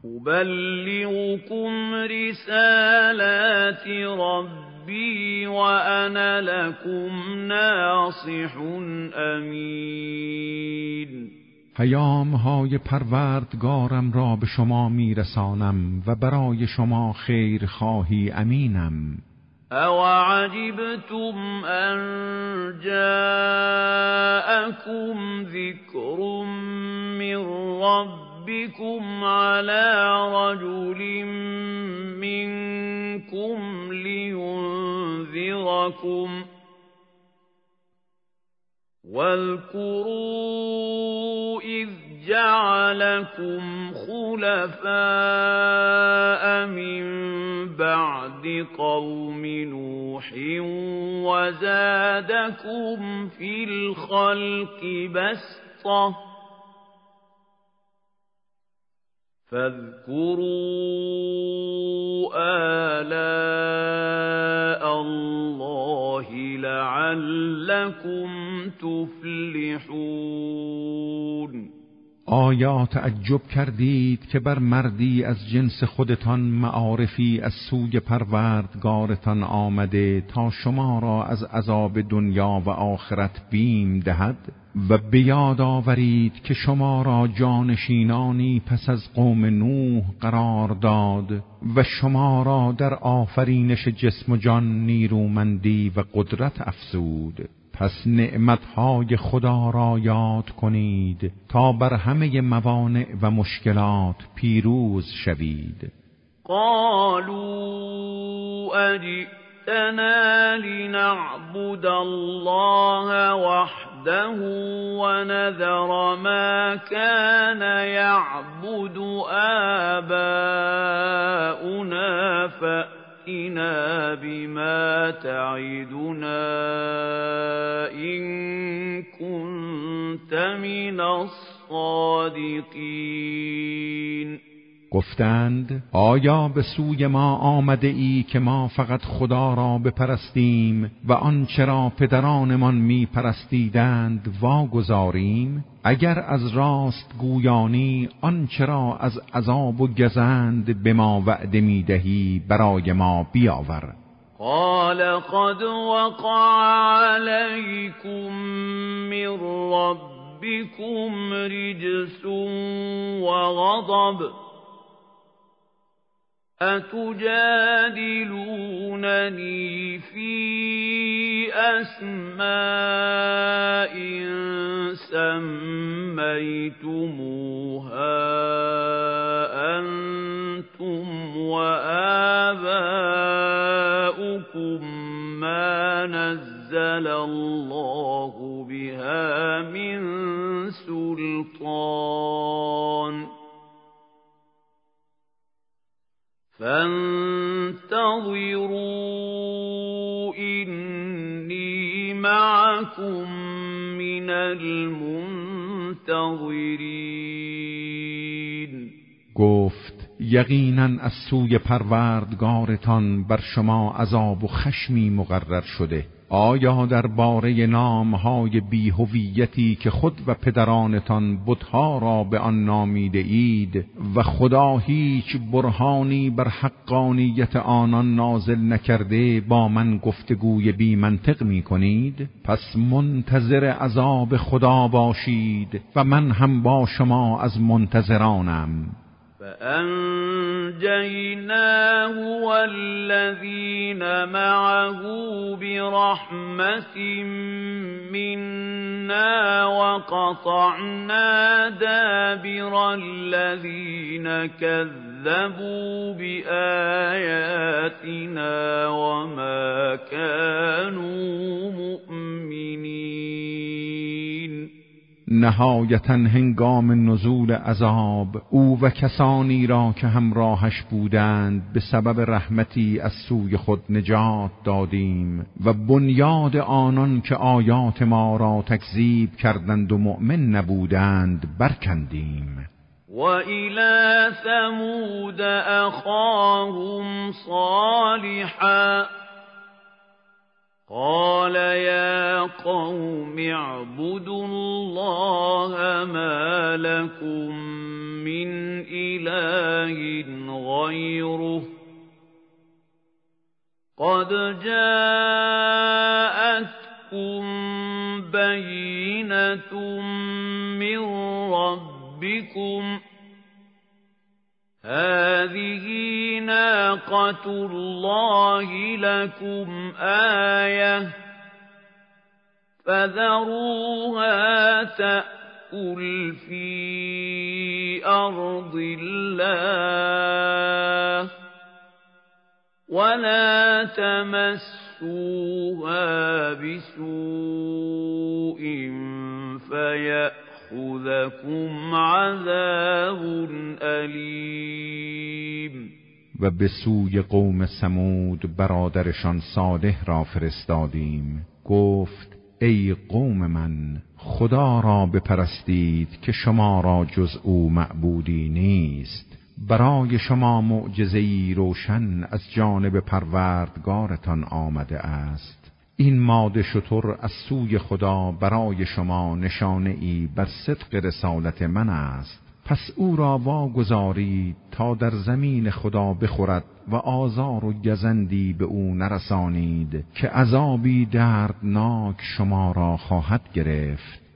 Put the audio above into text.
أبلغكم رسالات ربي وأنا لكم ناصح أمین. پیام‌های پروردگارم را به شما میرسانم و برای شما خیرخواهی امینم. او عجبتم ان جاءكم ذكر من ربكم على رجل منكم لينذركم واذكروا إذ جعلكم خلفاء من بعد قوم نوح وزادكم في الخلق بسطة فاذكروا آلاء الله لعلكم تفلحون. آیا تعجب کردید که بر مردی از جنس خودتان معارفی از سوی پروردگارتان آمده تا شما را از عذاب دنیا و آخرت بیم دهد و به یاد آورید که شما را جانشینانی پس از قوم نوح قرار داد و شما را در آفرینش جسم و جان نیرومندی و قدرت افزود. پس نعمتهای خدا را یاد کنید تا بر همه موانع و مشکلات پیروز شوید. قالوا اجئتنا لنعبد الله وحده ونذر ما كان يعبد آباؤنا فأتنا بما تعدنا إن كنت من الصادقين. گفتند آیا به سوی ما آمده ای که ما فقط خدا را بپرستیم و آنچه را پدرانمان می پرستیدند واگذاریم؟ اگر از راست گویانی آنچه را از عذاب و گزند به ما وعده می دهی برای ما بیاور. قال قد وقع عليكم من ربكم رجس وغضب أتجادلونني في أسماء سميتموها أنتم وآباؤكم ما نزل الله بها من سلطان فانتظروا إني معكم من المنتظرین. گفت یقیناً از سوی پروردگارتان بر شما عذاب و خشمی مقرر شده. آیا درباره نامهای بی‌هویتی که خود و پدرانتان بتها را به آن نامیده اید و خدا هیچ برهانی بر حقانیت آنان نازل نکرده با من گفتگوی بی منطق می کنید؟ پس منتظر عذاب خدا باشید و من هم با شما از منتظرانم. فأنجيناه والذين معه برحمة منا وقطعنا دابر الذين كذبوا بآياتنا وما كانوا مؤمنين. نهایتاً هنگام نزول عذاب او و کسانی را که همراهش بودند به سبب رحمتی از سوی خود نجات دادیم و بنیاد آنان که آیات ما را تکذیب کردند و مؤمن نبودند برکندیم. وإلى ثمود أخاهم صالحا قال يا قوم اعبدوا الله ما لكم من إله غيره قد جاءتكم بينة من ربكم هذه ناقة الله لكم آية فذروها تأكل في أرض الله ولا تمسوها بسوء فيأخذكم عذاب أليم. و به سوی قوم ثمود برادرشان صالح را فرستادیم. گفت ای قوم من، خدا را بپرستید که شما را جز او معبودی نیست. برای شما معجزه‌ای روشن از جانب پروردگارتان آمده است. این ماده شتر از سوی خدا برای شما نشانه‌ای بر صدق رسالت من است. پس او را واگذارید تا در زمین خدا بخورد و آزار و گزندی به او نرسانید که عذابی دردناک شما را خواهد گرفت.